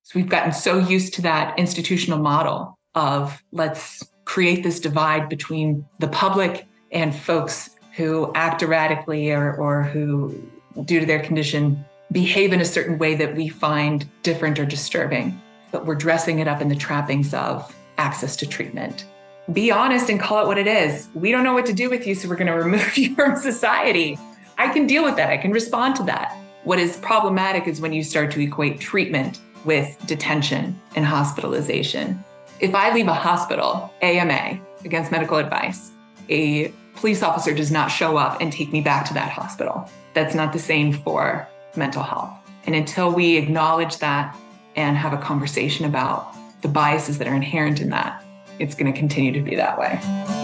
So we've gotten so used to that institutional model of let's create this divide between the public and folks who act erratically or who, due to their condition, behave in a certain way that we find different or disturbing. But we're dressing it up in the trappings of access to treatment. Be honest and call it what it is. We don't know what to do with you, so we're going to remove you from society. I can deal with that. I can respond to that. What is problematic is when you start to equate treatment with detention and hospitalization. If I leave a hospital, AMA, against medical advice, a police officer does not show up and take me back to that hospital. That's not the same for mental health. And until we acknowledge that and have a conversation about the biases that are inherent in that, it's going to continue to be that way.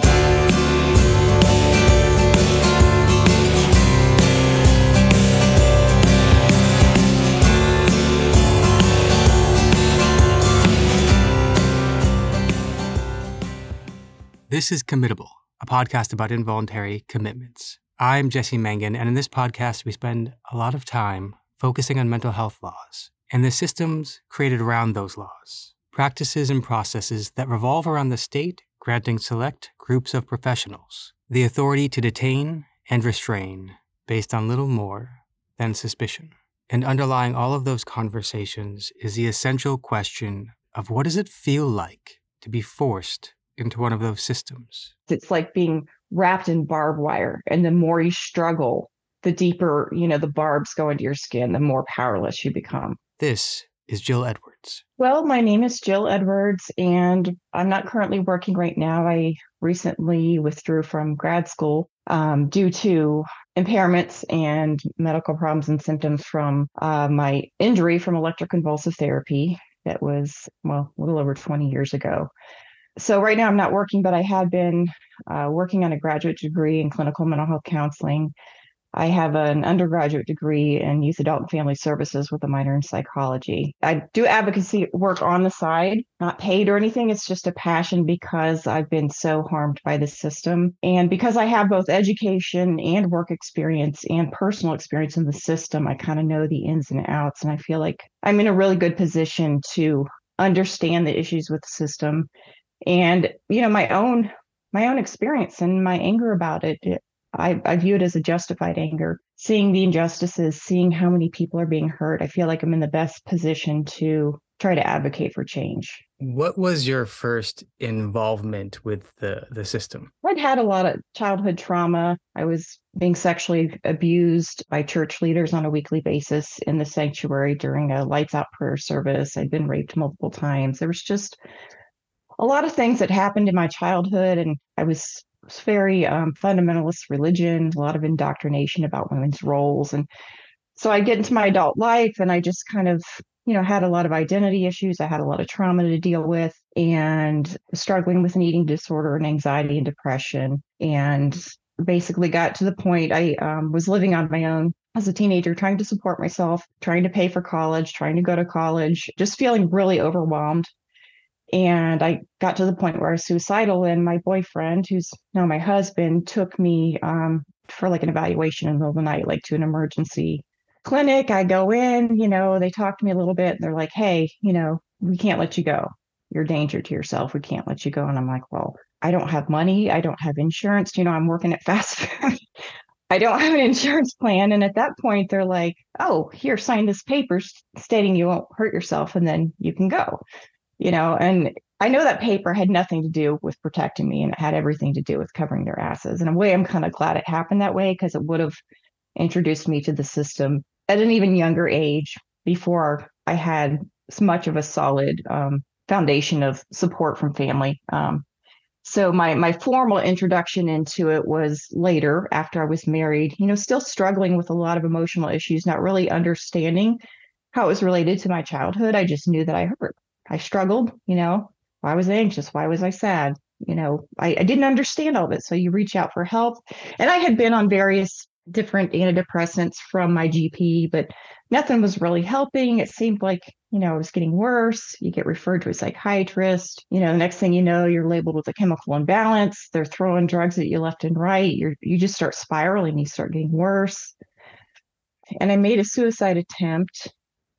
This is Committable, a podcast about involuntary commitments. I'm Jesse Mangan, and in this podcast, we spend a lot of time focusing on mental health laws and the systems created around those laws, practices and processes that revolve around the state granting select groups of professionals the authority to detain and restrain based on little more than suspicion. And underlying all of those conversations is the essential question of what does it feel like to be forced into one of those systems? It's like being wrapped in barbed wire. And the more you struggle, the deeper, the barbs go into your skin, the more powerless you become. This is Jill Edwards. Well, my name is Jill Edwards, and I'm not currently working right now. I recently withdrew from grad school due to impairments and medical problems and symptoms from my injury from electroconvulsive therapy that was, a little over 20 years ago. So right now I'm not working, but I had been working on a graduate degree in clinical mental health counseling. I have an undergraduate degree in youth, adult, and family services with a minor in psychology. I do advocacy work on the side, not paid or anything. It's just a passion because I've been so harmed by the system. And because I have both education and work experience and personal experience in the system, I kind of know the ins and outs. And I feel like I'm in a really good position to understand the issues with the system. And, my own experience and my anger about it, I view it as a justified anger. Seeing the injustices, seeing how many people are being hurt, I feel like I'm in the best position to try to advocate for change. What was your first involvement with the system? I'd had a lot of childhood trauma. I was being sexually abused by church leaders on a weekly basis in the sanctuary during a lights out prayer service. I'd been raped multiple times. There was just a lot of things that happened in my childhood, and I was very fundamentalist religion, a lot of indoctrination about women's roles. And so I get into my adult life and I just kind of, had a lot of identity issues. I had a lot of trauma to deal with and struggling with an eating disorder and anxiety and depression. And basically got to the point I was living on my own as a teenager, trying to support myself, trying to pay for college, trying to go to college, just feeling really overwhelmed. And I got to the point where I was suicidal, and my boyfriend, who's now my husband, took me for like an evaluation in the middle of the night, like to an emergency clinic. I go in, they talk to me a little bit, and they're like, hey, we can't let you go. You're a danger to yourself. We can't let you go. And I'm like, well, I don't have money. I don't have insurance. I'm working at fast food. I don't have an insurance plan. And at that point, they're like, oh, here, sign this paper stating you won't hurt yourself, and then you can go. And I know that paper had nothing to do with protecting me, and it had everything to do with covering their asses. In a way, I'm kind of glad it happened that way, because it would have introduced me to the system at an even younger age before I had as much of a solid foundation of support from family. So my formal introduction into it was later, after I was married, still struggling with a lot of emotional issues, not really understanding how it was related to my childhood. I just knew that I hurt. I struggled, why was I anxious? Why was I sad? I didn't understand all of it. So you reach out for help. And I had been on various different antidepressants from my GP, but nothing was really helping. It seemed like, it was getting worse. You get referred to a psychiatrist. The next thing you know, you're labeled with a chemical imbalance. They're throwing drugs at you left and right. You just start spiraling. You start getting worse. And I made a suicide attempt.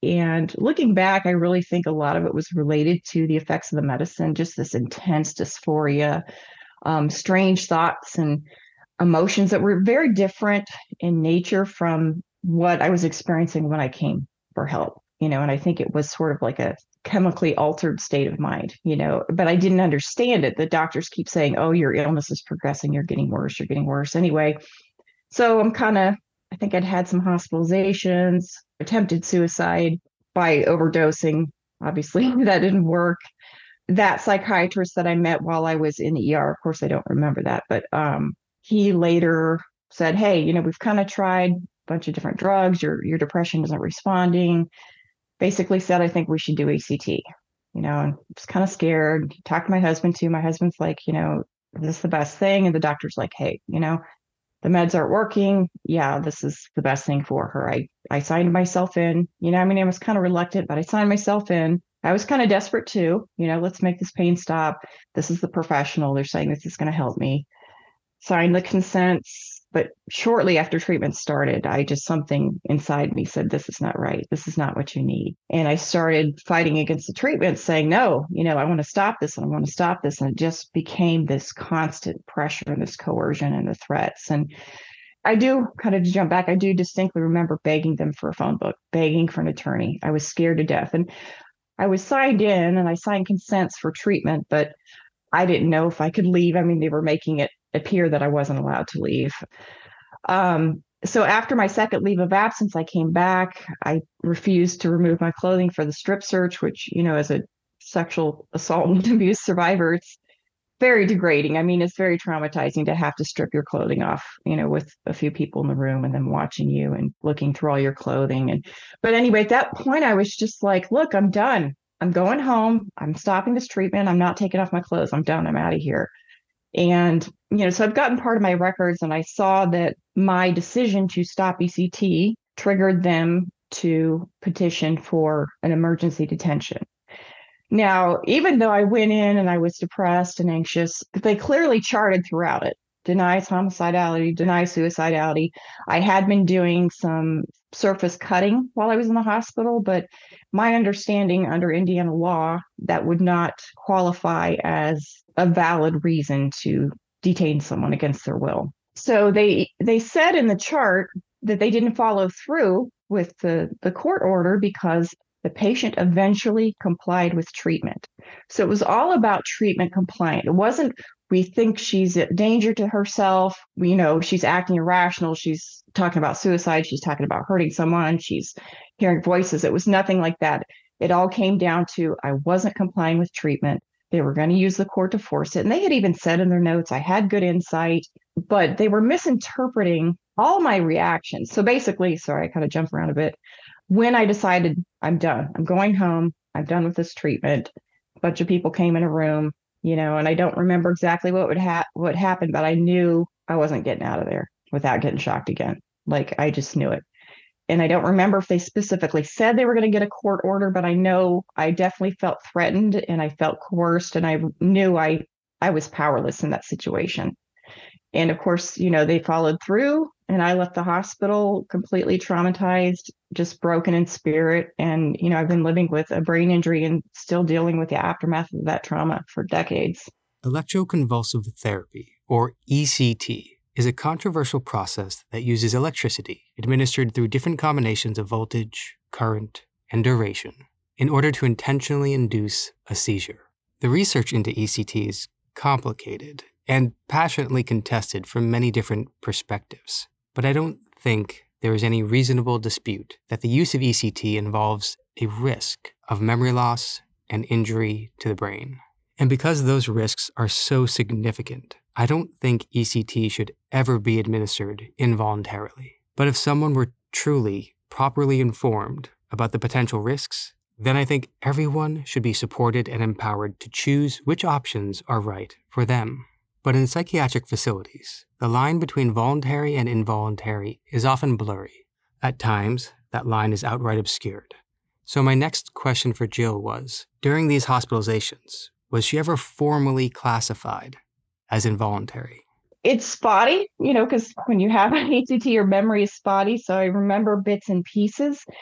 And looking back, I really think a lot of it was related to the effects of the medicine, just this intense dysphoria, strange thoughts and emotions that were very different in nature from what I was experiencing when I came for help, and I think it was sort of like a chemically altered state of mind, but I didn't understand it. The doctors keep saying, oh, your illness is progressing, you're getting worse, you're getting worse. Anyway, so I think I'd had some hospitalizations, attempted suicide by overdosing. Obviously, that didn't work. That psychiatrist that I met while I was in the ER, of course, I don't remember that, but he later said, hey, we've kind of tried a bunch of different drugs. Your depression isn't responding. Basically said, I think we should do ECT, and I was kind of scared. Talked to my husband too. My husband's like, is this the best thing? And the doctor's like, hey, the meds aren't working. Yeah, this is the best thing for her. I signed myself in, I was kind of reluctant, but I signed myself in. I was kind of desperate too, let's make this pain stop. This is the professional. They're saying this is going to help me. Signed the consents, but shortly after treatment started, something inside me said, this is not right. This is not what you need. And I started fighting against the treatment, saying, no, I want to stop this and I want to stop this. And it just became this constant pressure and this coercion and the threats. And I do, kind of to jump back, I do distinctly remember begging them for a phone book, begging for an attorney. I was scared to death. And I was signed in and I signed consents for treatment, but I didn't know if I could leave. They were making it appear that I wasn't allowed to leave. So after my second leave of absence, I came back. I refused to remove my clothing for the strip search, which, as a sexual assault and abuse survivor, it's very degrading. It's very traumatizing to have to strip your clothing off, with a few people in the room and them watching you and looking through all your clothing. But anyway, at that point, I was just like, look, I'm done. I'm going home. I'm stopping this treatment. I'm not taking off my clothes. I'm done. I'm out of here. And, so I've gotten part of my records and I saw that my decision to stop ECT triggered them to petition for an emergency detention. Now, even though I went in and I was depressed and anxious, they clearly charted throughout it. Denies homicidality, denies suicidality. I had been doing some surface cutting while I was in the hospital, but my understanding under Indiana law, that would not qualify as a valid reason to detain someone against their will. So they said in the chart that they didn't follow through with the court order because the patient eventually complied with treatment. So it was all about treatment compliant. It wasn't, we think she's a danger to herself. She's acting irrational. She's talking about suicide. She's talking about hurting someone. She's hearing voices. It was nothing like that. It all came down to, I wasn't complying with treatment. They were going to use the court to force it. And they had even said in their notes, I had good insight, but they were misinterpreting all my reactions. So basically, sorry, I kind of jumped around a bit. When I decided I'm done, I'm going home, I'm done with this treatment, a bunch of people came in a room, and I don't remember exactly what happened, but I knew I wasn't getting out of there without getting shocked again. Like, I just knew it. And I don't remember if they specifically said they were going to get a court order, but I know I definitely felt threatened and I felt coerced, and I knew I was powerless in that situation. And of course, they followed through, and I left the hospital completely traumatized, just broken in spirit. And, I've been living with a brain injury and still dealing with the aftermath of that trauma for decades. Electroconvulsive therapy, or ECT, is a controversial process that uses electricity administered through different combinations of voltage, current, and duration in order to intentionally induce a seizure. The research into ECT is complicated and passionately contested from many different perspectives, but I don't think there is any reasonable dispute that the use of ECT involves a risk of memory loss and injury to the brain. And because those risks are so significant, I don't think ECT should ever be administered involuntarily. But if someone were truly, properly informed about the potential risks, then I think everyone should be supported and empowered to choose which options are right for them. But in psychiatric facilities, the line between voluntary and involuntary is often blurry. At times, that line is outright obscured. So my next question for Jill was, during these hospitalizations, was she ever formally classified as involuntary? It's spotty, because when you have an ECT, your memory is spotty. So I remember bits and pieces.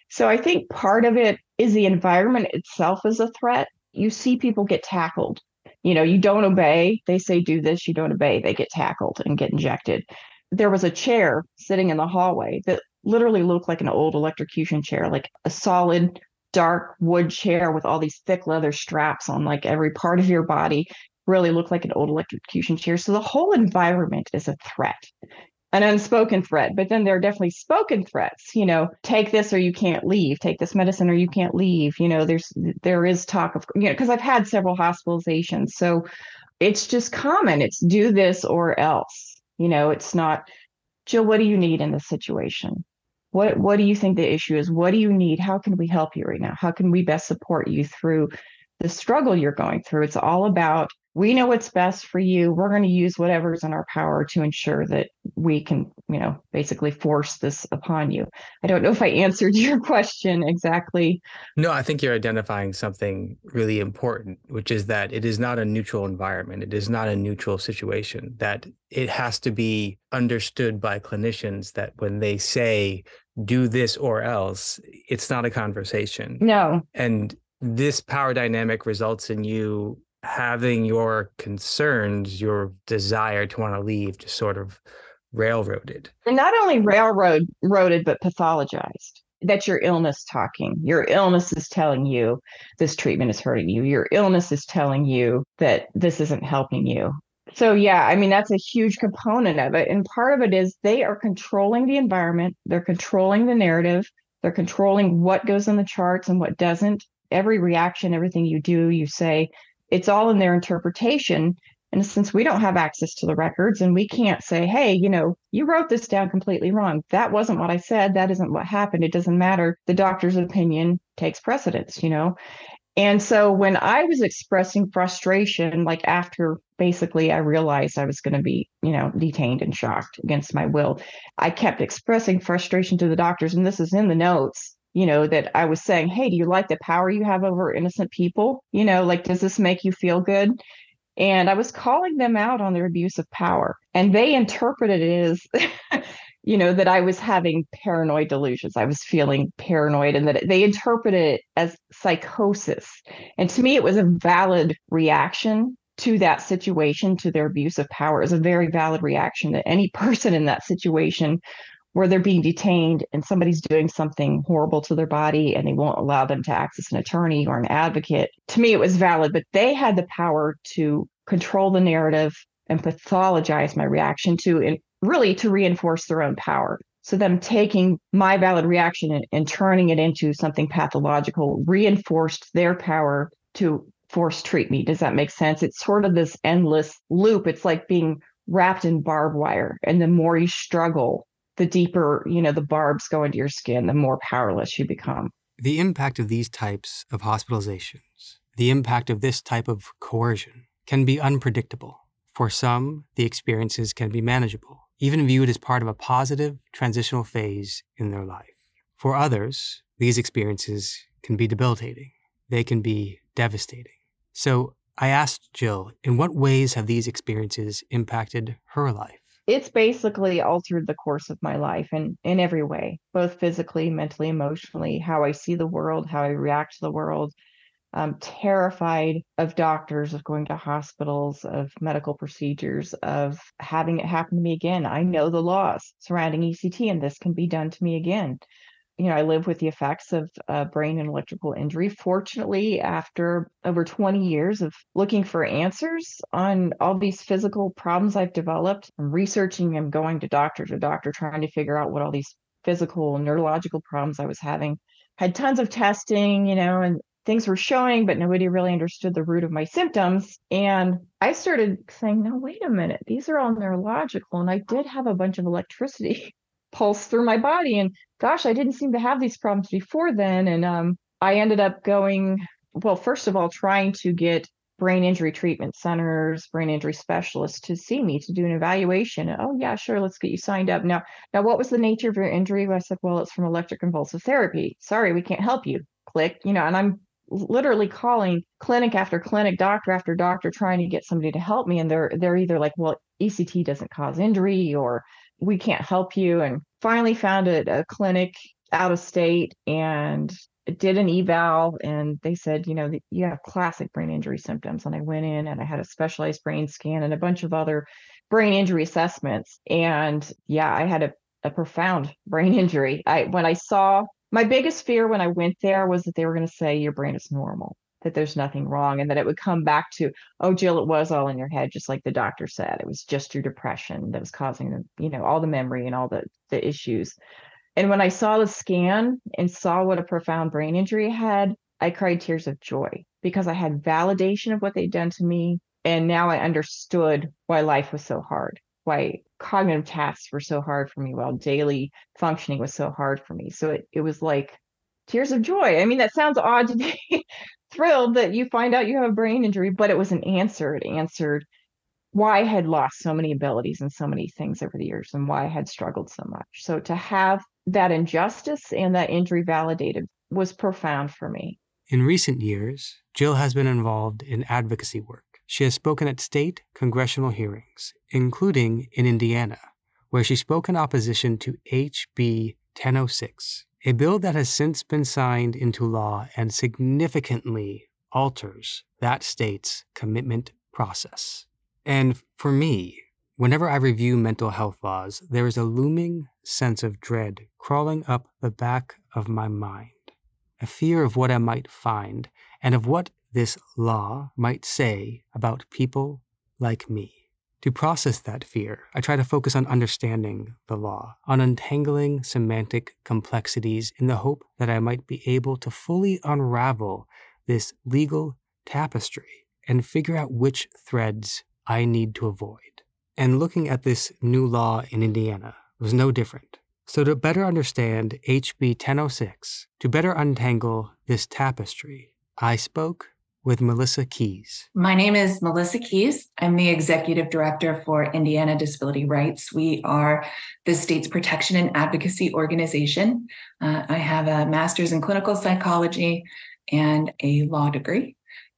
So I think part of it is the environment itself is a threat. You see people get tackled. You don't obey. They say do this, you don't obey. They get tackled and get injected. There was a chair sitting in the hallway that literally looked like an old electrocution chair, like a solid dark wood chair with all these thick leather straps on like every part of your body. Really looked like an old electrocution chair. So the whole environment is a threat, an unspoken threat. But then there are definitely spoken threats. Take this or you can't leave. Take this medicine or you can't leave. There is talk of, because I've had several hospitalizations. So it's just common. It's do this or else. It's not, Jill, what do you need in this situation? What do you think the issue is? What do you need? How can we help you right now? How can we best support you through the struggle you're going through? It's all about, we know what's best for you. We're going to use whatever's in our power to ensure that we can, basically force this upon you. I don't know if I answered your question exactly. No, I think you're identifying something really important, which is that it is not a neutral environment. It is not a neutral situation, that it has to be understood by clinicians that when they say, do this or else, it's not a conversation. No. And this power dynamic results in you having your concerns, your desire to want to leave, just sort of railroaded. And not only railroaded, but pathologized. That's your illness talking. Your illness is telling you this treatment is hurting you. Your illness is telling you that this isn't helping you. So yeah, I mean, that's a huge component of it. And part of it is they are controlling the environment. They're controlling the narrative. They're controlling what goes in the charts and what doesn't. Every reaction, everything you do, you say, it's all in their interpretation. And since we don't have access to the records and we can't say, hey, you wrote this down completely wrong. That wasn't what I said. That isn't what happened. It doesn't matter. The doctor's opinion takes precedence, And so when I was expressing frustration, like after basically I realized I was going to be, detained and shocked against my will, I kept expressing frustration to the doctors. And this is in the notes, that I was saying, hey, do you like the power you have over innocent people? Does this make you feel good? And I was calling them out on their abuse of power. And they interpreted it as, that I was having paranoid delusions. I was feeling paranoid, and that they interpreted it as psychosis. And to me, it was a valid reaction to that situation, to their abuse of power. It was a very valid reaction that any person in that situation where they're being detained and somebody's doing something horrible to their body and they won't allow them to access an attorney or an advocate. To me, it was valid, but they had the power to control the narrative and pathologize my reaction and really to reinforce their own power. So them taking my valid reaction and turning it into something pathological reinforced their power to force treat me. Does that make sense? It's sort of this endless loop. It's like being wrapped in barbed wire. And the more you struggle, the deeper, the barbs go into your skin, the more powerless you become. The impact of these types of hospitalizations, the impact of this type of coercion can be unpredictable. For some, the experiences can be manageable, even viewed as part of a positive transitional phase in their life. For others, these experiences can be debilitating. They can be devastating. So I asked Jill, in what ways have these experiences impacted her life? It's basically altered the course of my life in every way, both physically, mentally, emotionally, how I see the world, how I react to the world. I'm terrified of doctors, of going to hospitals, of medical procedures, of having it happen to me again. I know the laws surrounding ECT, and this can be done to me again. I live with the effects of brain and electrical injury. Fortunately, after over 20 years of looking for answers on all these physical problems I've developed, I'm researching and going to doctor, trying to figure out what all these physical and neurological problems I was having. Had tons of testing, and things were showing, but nobody really understood the root of my symptoms. And I started saying, no, wait a minute, these are all neurological. And I did have a bunch of electricity pulse through my body. And gosh, I didn't seem to have these problems before then. And I ended up going, well, first of all, trying to get brain injury treatment centers, brain injury specialists to see me, to do an evaluation. Oh yeah, sure, let's get you signed up. Now, what was the nature of your injury? I said, well, it's from electroconvulsive therapy. Sorry, we can't help you. Click, and I'm literally calling clinic after clinic, doctor after doctor, trying to get somebody to help me. And they're either like, well, ECT doesn't cause injury, or we can't help you. And finally found a clinic out of state and did an eval, and they said, you have classic brain injury symptoms. And I went in and I had a specialized brain scan and a bunch of other brain injury assessments. And yeah, I had a profound brain injury. When I saw, my biggest fear when I went there was that they were going to say your brain is normal, that there's nothing wrong, and that it would come back to, oh, Jill, it was all in your head, just like the doctor said. It was just your depression that was causing all the memory and all the issues. And when I saw the scan and saw what a profound brain injury I had, I cried tears of joy because I had validation of what they'd done to me. And now I understood why life was so hard, why cognitive tasks were so hard for me, while daily functioning was so hard for me. So it was like tears of joy. I mean, that sounds odd to be thrilled that you find out you have a brain injury, but it was an answer. It answered why I had lost so many abilities and so many things over the years and why I had struggled so much. So to have that injustice and that injury validated was profound for me. In recent years, Jill has been involved in advocacy work. She has spoken at state congressional hearings, including in Indiana, where she spoke in opposition to HB 1006, a bill that has since been signed into law and significantly alters that state's commitment process. And for me, whenever I review mental health laws, there is a looming sense of dread crawling up the back of my mind, a fear of what I might find and of what this law might say about people like me. To process that fear, I try to focus on understanding the law, on untangling semantic complexities in the hope that I might be able to fully unravel this legal tapestry and figure out which threads I need to avoid. And looking at this new law in Indiana was no different. So to better understand HB 1006, to better untangle this tapestry, I spoke with Melissa Keys. My name is Melissa Keys. I'm the Executive Director for Indiana Disability Rights. We are the state's protection and advocacy organization. I have a master's in clinical psychology and a law degree.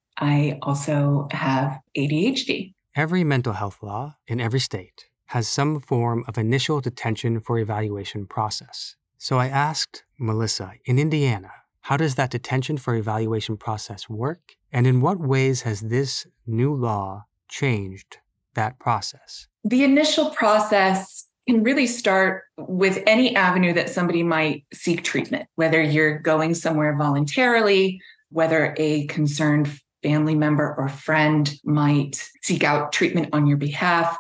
I also have ADHD. Every mental health law in every state has some form of initial detention for evaluation process. So I asked Melissa, in Indiana, how does that detention for evaluation process work? And in what ways has this new law changed that process? The initial process can really start with any avenue that somebody might seek treatment, whether you're going somewhere voluntarily, whether a concerned family member or friend might seek out treatment on your behalf.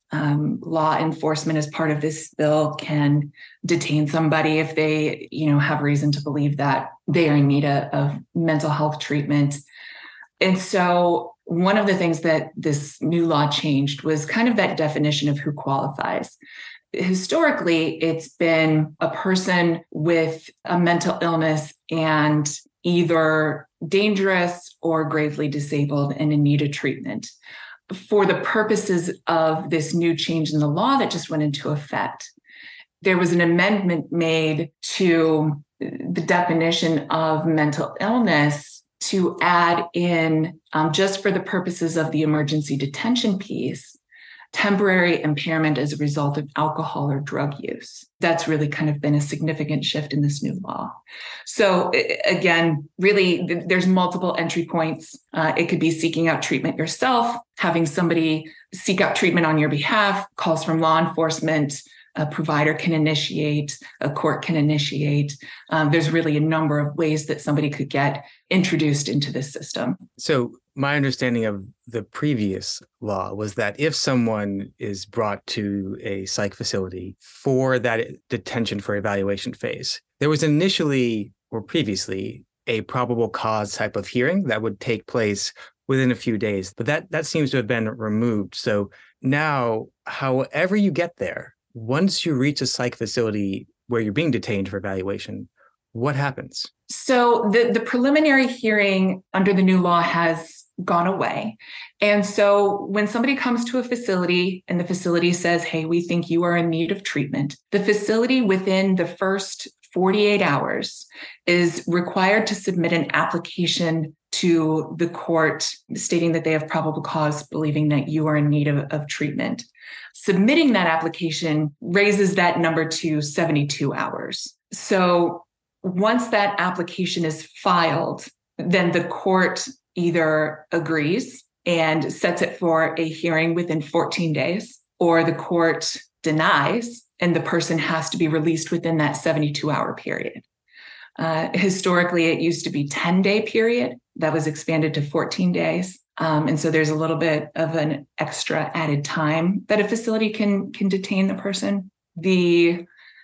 Law enforcement, as part of this bill, can detain somebody if they, have reason to believe that they are in need of mental health treatment. And so one of the things that this new law changed was kind of that definition of who qualifies. Historically, it's been a person with a mental illness and either dangerous or gravely disabled and in need of treatment. For the purposes of this new change in the law that just went into effect, there was an amendment made to the definition of mental illness to add in, just for the purposes of the emergency detention piece, temporary impairment as a result of alcohol or drug use. That's really kind of been a significant shift in this new law. So again, really, there's multiple entry points. It could be seeking out treatment yourself, having somebody seek out treatment on your behalf, calls from law enforcement, a provider can initiate, a court can initiate. There's really a number of ways that somebody could get introduced into this system. So my understanding of the previous law was that if someone is brought to a psych facility for that detention for evaluation phase, there was initially or previously a probable cause type of hearing that would take place within a few days. But that seems to have been removed. So now, however you get there, once you reach a psych facility where you're being detained for evaluation, what happens? So the preliminary hearing under the new law has gone away. And so when somebody comes to a facility and the facility says, hey, we think you are in need of treatment, the facility within the first 48 hours is required to submit an application to the court stating that they have probable cause believing that you are in need of treatment. Submitting that application raises that number to 72 hours. So once that application is filed, then the court either agrees and sets it for a hearing within 14 days, or the court denies and the person has to be released within that 72-hour period. Historically, it used to be 10-day period that was expanded to 14 days. And so there's a little bit of an extra added time that a facility can detain the person. The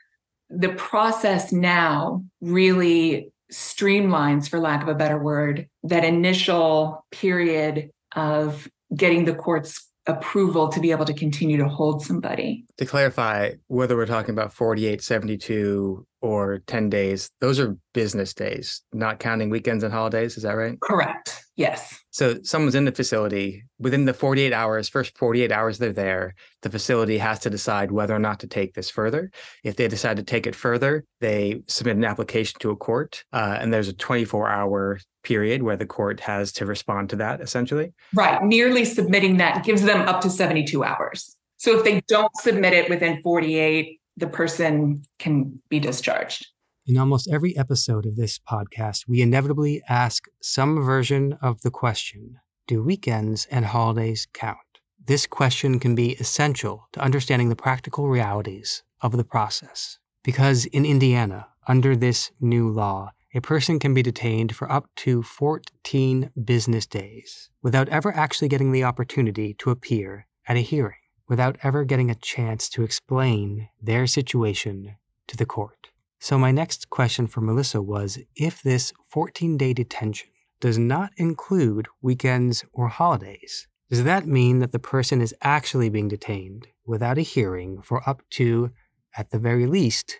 process now really streamlines, for lack of a better word, that initial period of getting the court's approval to be able to continue to hold somebody. To clarify, whether we're talking about 48, 72, or 10 days, those are business days, not counting weekends and holidays. Is that right? Correct. Yes. So someone's in the facility within the 48 hours, first 48 hours they're there, the facility has to decide whether or not to take this further. If they decide to take it further, they submit an application to a court, and there's a 24-hour period where the court has to respond to that, essentially. Right. Merely submitting that gives them up to 72 hours. So if they don't submit it within 48, the person can be discharged. In almost every episode of this podcast, we inevitably ask some version of the question, do weekends and holidays count? This question can be essential to understanding the practical realities of the process. Because in Indiana, under this new law, a person can be detained for up to 14 business days without ever actually getting the opportunity to appear at a hearing, without ever getting a chance to explain their situation to the court. So my next question for Melissa was, if this 14-day detention does not include weekends or holidays, does that mean that the person is actually being detained without a hearing for up to, at the very least,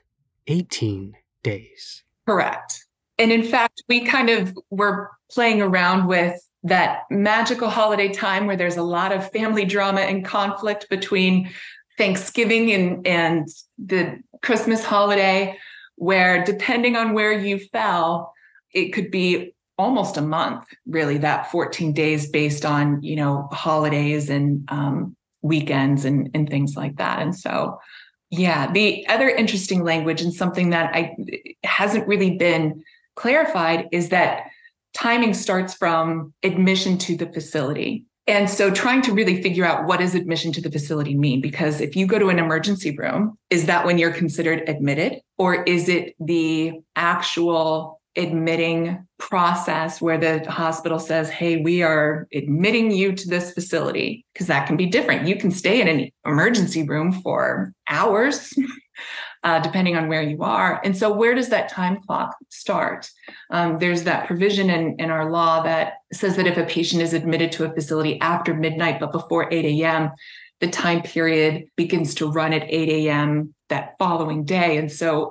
18 days? Correct. And in fact, we kind of were playing around with that magical holiday time where there's a lot of family drama and conflict between Thanksgiving and the Christmas holiday, where depending on where you fell, it could be almost a month, really, that 14 days based on, holidays and weekends and things like that. And so, yeah, the other interesting language and something that hasn't really been clarified is that timing starts from admission to the facility. And so trying to really figure out what does admission to the facility mean? Because if you go to an emergency room, is that when you're considered admitted? Or is it the actual admitting process where the hospital says, hey, we are admitting you to this facility? Because that can be different. You can stay in an emergency room for hours, depending on where you are. And so where does that time clock start? There's that provision in our law that says that if a patient is admitted to a facility after midnight, but before 8 a.m., the time period begins to run at 8 a.m. that following day. And so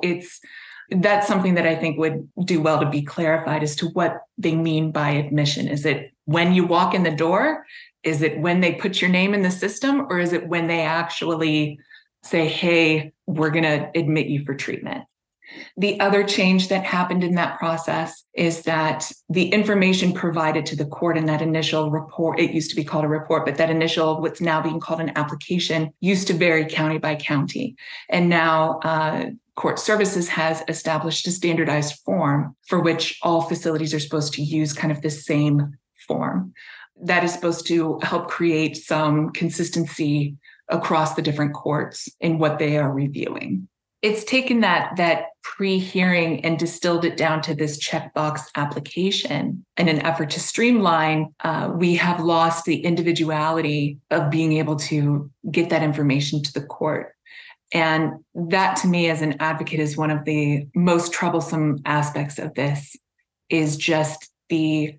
that's something that I think would do well to be clarified as to what they mean by admission. Is it when you walk in the door? Is it when they put your name in the system? Or is it when they actually say, hey, we're going to admit you for treatment? The other change that happened in that process is that the information provided to the court in that initial report, it used to be called a report, but that initial, what's now being called an application, used to vary county by county. And now Court Services has established a standardized form for which all facilities are supposed to use kind of the same form. That is supposed to help create some consistency across the different courts in what they are reviewing. It's taken that pre-hearing and distilled it down to this checkbox application. In an effort to streamline, we have lost the individuality of being able to get that information to the court. And that, to me, as an advocate, is one of the most troublesome aspects of this, is just the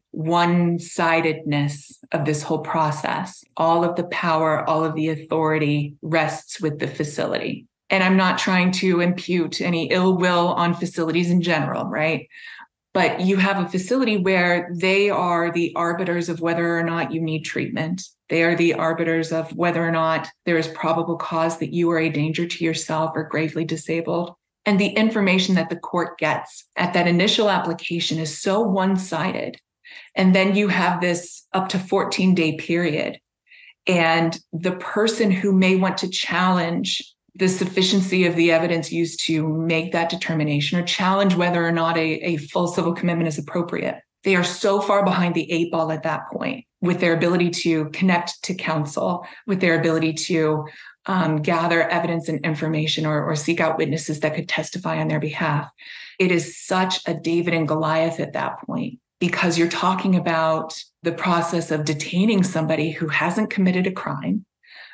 one-sidedness of this whole process. All of the power, all of the authority rests with the facility. And I'm not trying to impute any ill will on facilities in general, right? But you have a facility where they are the arbiters of whether or not you need treatment. They are the arbiters of whether or not there is probable cause that you are a danger to yourself or gravely disabled. And the information that the court gets at that initial application is so one-sided. And then you have this up to 14-day period. And the person who may want to challenge the sufficiency of the evidence used to make that determination or challenge whether or not a full civil commitment is appropriate. They are so far behind the 8 ball at that point with their ability to connect to counsel, with their ability to gather evidence and information or seek out witnesses that could testify on their behalf. It is such a David and Goliath at that point, because you're talking about the process of detaining somebody who hasn't committed a crime,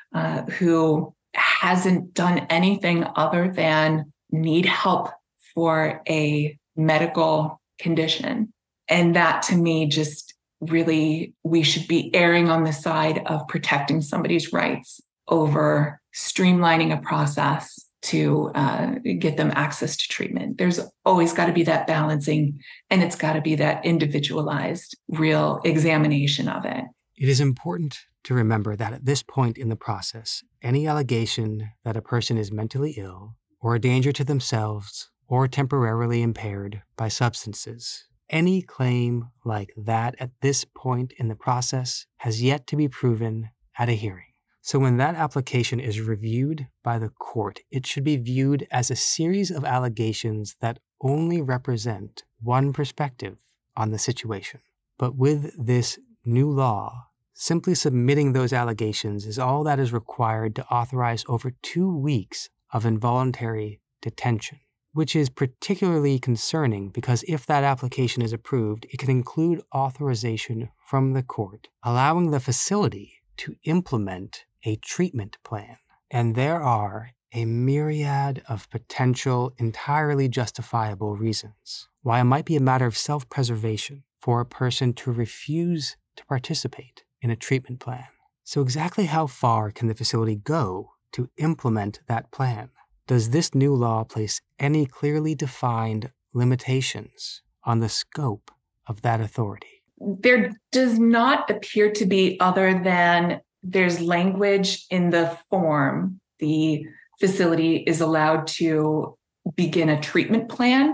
who hasn't done anything other than need help for a medical condition. And that, to me, just really, we should be erring on the side of protecting somebody's rights over streamlining a process to get them access to treatment. There's always got to be that balancing, and it's got to be that individualized, real examination of it. It is important to remember that at this point in the process, any allegation that a person is mentally ill or a danger to themselves or temporarily impaired by substances, any claim like that at this point in the process has yet to be proven at a hearing. So when that application is reviewed by the court, it should be viewed as a series of allegations that only represent one perspective on the situation. But with this new law, simply submitting those allegations is all that is required to authorize over 2 weeks of involuntary detention, which is particularly concerning because if that application is approved, it can include authorization from the court, allowing the facility to implement a treatment plan. And there are a myriad of potential, entirely justifiable reasons why it might be a matter of self-preservation for a person to refuse to participate in a treatment plan. So exactly how far can the facility go to implement that plan? Does this new law place any clearly defined limitations on the scope of that authority? There does not appear to be, other than there's language in the form. The facility is allowed to begin a treatment plan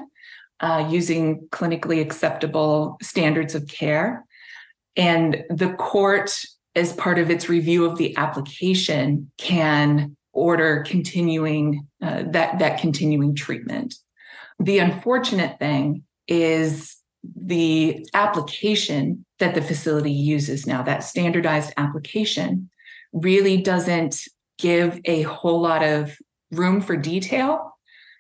using clinically acceptable standards of care. And the court, as part of its review of the application, can order continuing that continuing treatment. The unfortunate thing is the application that the facility uses now, that standardized application, really doesn't give a whole lot of room for detail.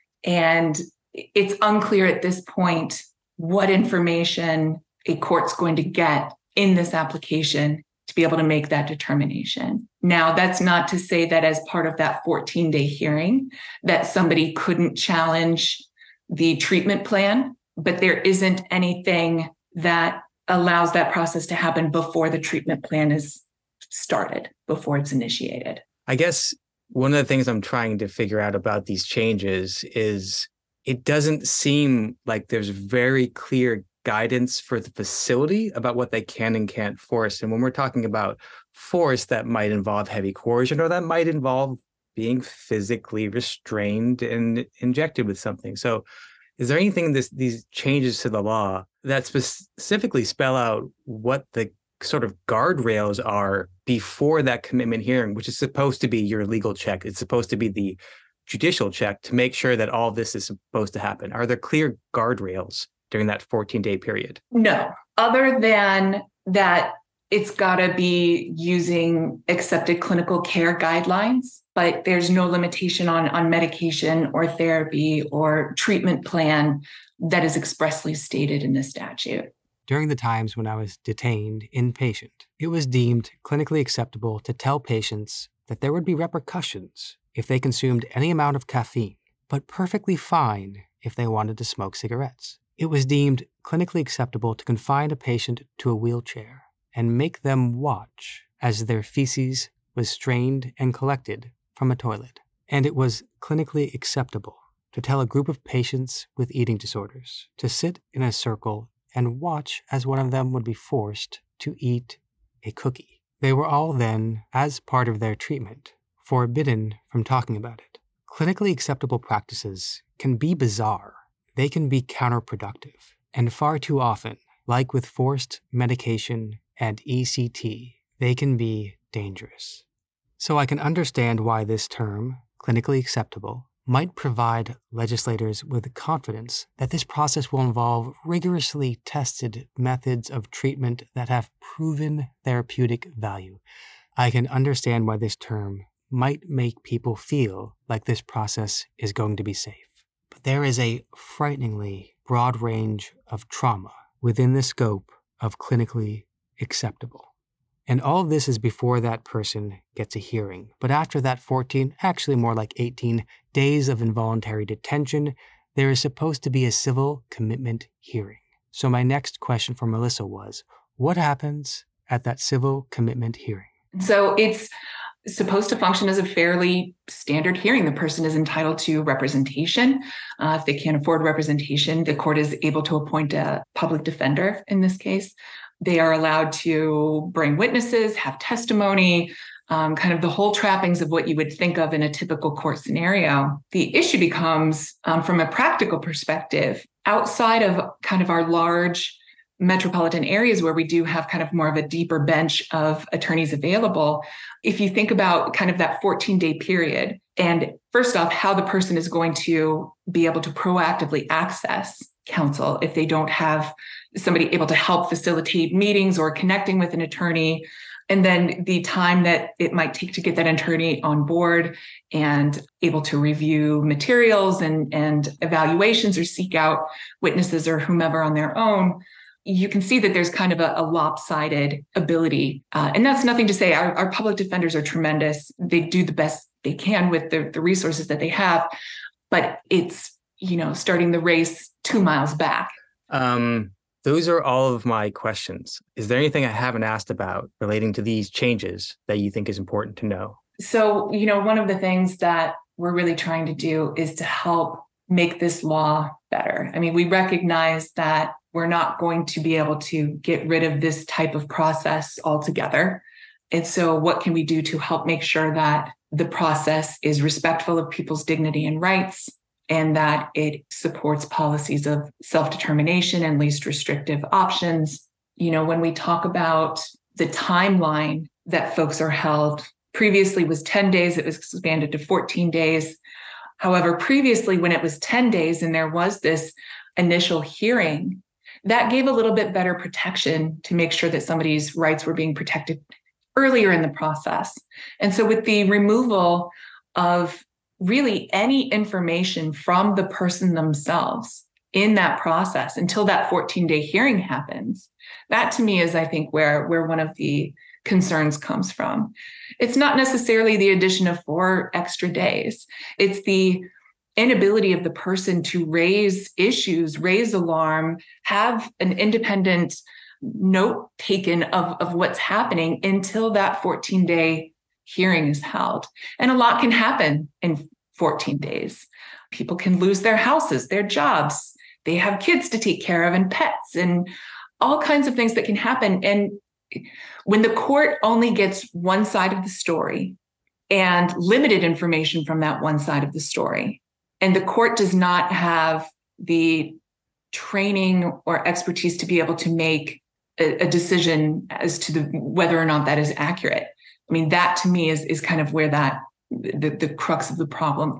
And it's unclear at this point what information a court's going to get in this application to be able to make that determination. Now, that's not to say that as part of that 14-day hearing that somebody couldn't challenge the treatment plan, but there isn't anything that allows that process to happen before the treatment plan is started, before it's initiated. I guess one of the things I'm trying to figure out about these changes is it doesn't seem like there's very clear guidance for the facility about what they can and can't force. And when we're talking about force, that might involve heavy coercion, or that might involve being physically restrained and injected with something. So is there anything in these changes to the law that specifically spell out what the sort of guardrails are before that commitment hearing, which is supposed to be your legal check? It's supposed to be the judicial check to make sure that all this is supposed to happen. Are there clear guardrails during that 14-day period? No, other than that, it's got to be using accepted clinical care guidelines, but there's no limitation on medication or therapy or treatment plan that is expressly stated in the statute. During the times when I was detained inpatient, it was deemed clinically acceptable to tell patients that there would be repercussions if they consumed any amount of caffeine, but perfectly fine if they wanted to smoke cigarettes. It was deemed clinically acceptable to confine a patient to a wheelchair and make them watch as their feces was strained and collected from a toilet. And it was clinically acceptable to tell a group of patients with eating disorders to sit in a circle and watch as one of them would be forced to eat a cookie. They were all then, as part of their treatment, forbidden from talking about it. Clinically acceptable practices can be bizarre. They can be counterproductive. And far too often, like with forced medication and ECT, they can be dangerous. So I can understand why this term, clinically acceptable, might provide legislators with confidence that this process will involve rigorously tested methods of treatment that have proven therapeutic value. I can understand why this term might make people feel like this process is going to be safe. But there is a frighteningly broad range of trauma within the scope of clinically acceptable. And all of this is before that person gets a hearing. But after that 14, actually more like 18 days of involuntary detention, there is supposed to be a civil commitment hearing. So my next question for Melissa was, what happens at that civil commitment hearing? So it's supposed to function as a fairly standard hearing. The person is entitled to representation. If they can't afford representation, the court is able to appoint a public defender in this case. They are allowed to bring witnesses, have testimony, kind of the whole trappings of what you would think of in a typical court scenario. The issue becomes, from a practical perspective, outside of kind of our large metropolitan areas where we do have kind of more of a deeper bench of attorneys available, if you think about kind of that 14-day period, and first off, how the person is going to be able to proactively access counsel if they don't have somebody able to help facilitate meetings or connecting with an attorney, and then the time that it might take to get that attorney on board and able to review materials and evaluations or seek out witnesses or whomever on their own, you can see that there's kind of a lopsided ability. And that's nothing to say our public defenders are tremendous. They do the best they can with the resources that they have, but it's, starting the race 2 miles back. Those are all of my questions. Is there anything I haven't asked about relating to these changes that you think is important to know? So, one of the things that we're really trying to do is to help make this law better. I mean, we recognize that we're not going to be able to get rid of this type of process altogether. And so what can we do to help make sure that the process is respectful of people's dignity and rights, and that it supports policies of self-determination and least restrictive options? When we talk about the timeline that folks are held, previously was 10 days, it was expanded to 14 days. However, previously when it was 10 days and there was this initial hearing, that gave a little bit better protection to make sure that somebody's rights were being protected earlier in the process. And so with the removal of really any information from the person themselves in that process until that 14-day hearing happens, that to me is, I think, where one of the concerns comes from. It's not necessarily the addition of 4 extra days. It's the inability of the person to raise issues, raise alarm, have an independent note taken of what's happening until that 14-day hearing is held. And a lot can happen in 14 days. People can lose their houses, their jobs. They have kids to take care of and pets and all kinds of things that can happen. And when the court only gets one side of the story and limited information from that one side of the story, and the court does not have the training or expertise to be able to make a decision as to whether or not that is accurate. I mean, that to me is kind of where that the crux of the problem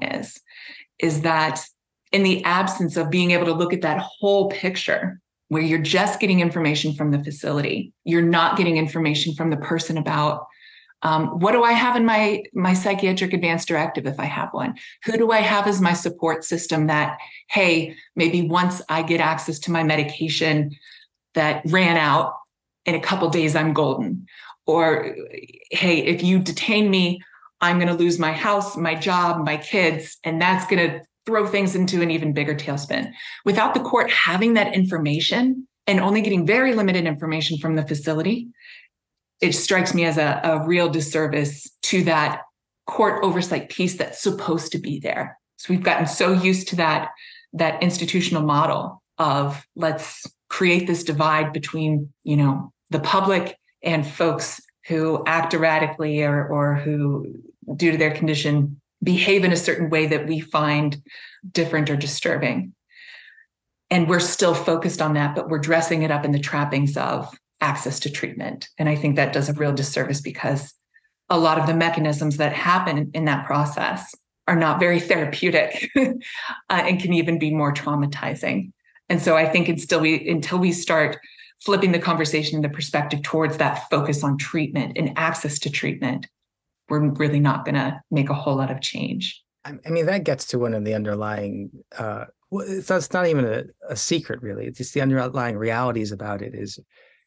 is that in the absence of being able to look at that whole picture, where you're just getting information from the facility, you're not getting information from the person about what do I have in my psychiatric advance directive if I have one? Who do I have as my support system that, hey, maybe once I get access to my medication that ran out in a couple days, I'm golden. Or, hey, if you detain me, I'm going to lose my house, my job, my kids, and that's going to throw things into an even bigger tailspin. Without the court having that information and only getting very limited information from the facility, it strikes me as a real disservice to that court oversight piece that's supposed to be there. So we've gotten so used to that institutional model of let's create this divide between, the public and folks who act erratically or who, due to their condition, behave in a certain way that we find different or disturbing. And we're still focused on that, but we're dressing it up in the trappings of access to treatment. And I think that does a real disservice because a lot of the mechanisms that happen in that process are not very therapeutic and can even be more traumatizing. And so I think until we start flipping the conversation, the perspective towards that focus on treatment and access to treatment, we're really not going to make a whole lot of change. I mean, that gets to one of the underlying, it's not even a secret, really. It's just the underlying realities about it is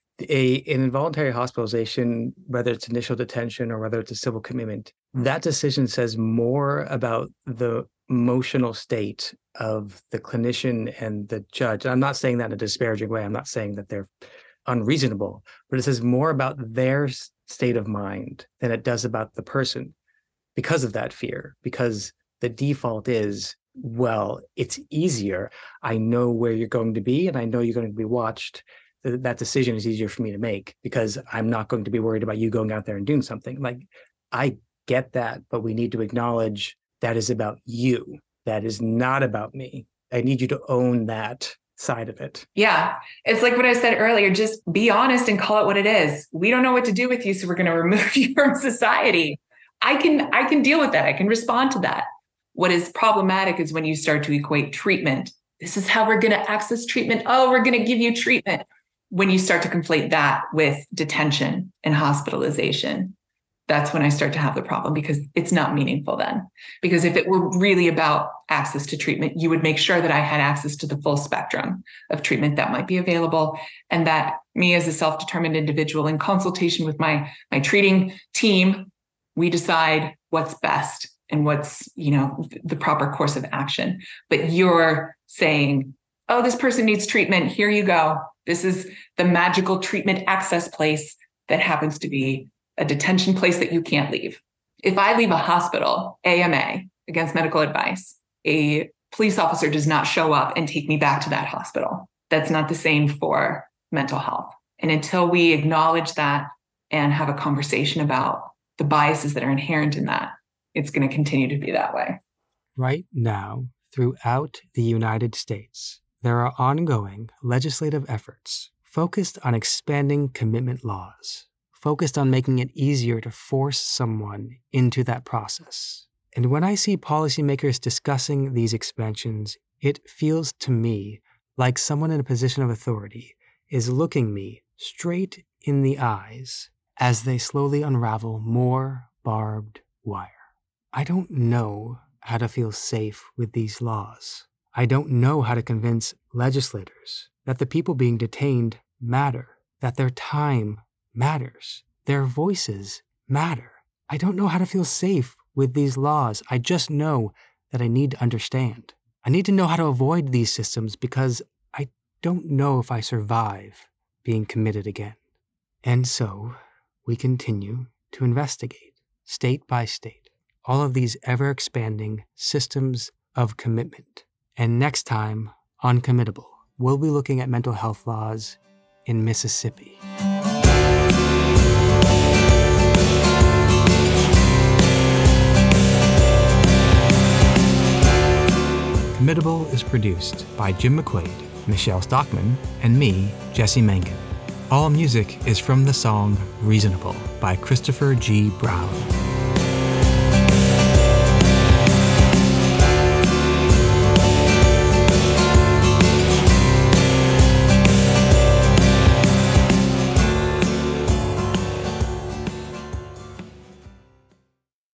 an involuntary hospitalization, whether it's initial detention or whether it's a civil commitment, that decision says more about the emotional state of the clinician and the judge. And I'm not saying that in a disparaging way. I'm not saying that they're unreasonable, but it says more about their state of mind than it does about the person because of that fear, because the default is, well, it's easier. I know where you're going to be and I know you're going to be watched. That decision is easier for me to make because I'm not going to be worried about you going out there and doing something. Like, I get that, but we need to acknowledge that is about you. That is not about me. I need you to own that side of it. Yeah. It's like what I said earlier, just be honest and call it what it is. We don't know what to do with you, so we're going to remove you from society. I can deal with that. I can respond to that. What is problematic is when you start to equate treatment. This is how we're going to access treatment. Oh, we're going to give you treatment. When you start to conflate that with detention and hospitalization, that's when I start to have the problem, because it's not meaningful then. Because if it were really about access to treatment, you would make sure that I had access to the full spectrum of treatment that might be available, and that me as a self-determined individual in consultation with my treating team, we decide what's best and what's, the proper course of action. But you're saying, oh, this person needs treatment. Here you go. This is the magical treatment access place that happens to be a detention place that you can't leave. If I leave a hospital, AMA, against medical advice, a police officer does not show up and take me back to that hospital. That's not the same for mental health. And until we acknowledge that and have a conversation about the biases that are inherent in that, it's going to continue to be that way. Right now, throughout the United States, there are ongoing legislative efforts focused on expanding commitment laws, focused on making it easier to force someone into that process. And when I see policymakers discussing these expansions, it feels to me like someone in a position of authority is looking me straight in the eyes as they slowly unravel more barbed wire. I don't know how to feel safe with these laws. I don't know how to convince legislators that the people being detained matter, that their time matters, their voices matter. I don't know how to feel safe with these laws. I just know that I need to understand. I need to know how to avoid these systems because I don't know if I survive being committed again. And so we continue to investigate, state by state, all of these ever-expanding systems of commitment. And next time on Committable, we'll be looking at mental health laws in Mississippi. Committable is produced by Jim McQuaid, Michelle Stockman, and me, Jesse Mangan. All music is from the song Reasonable by Christopher G. Brown.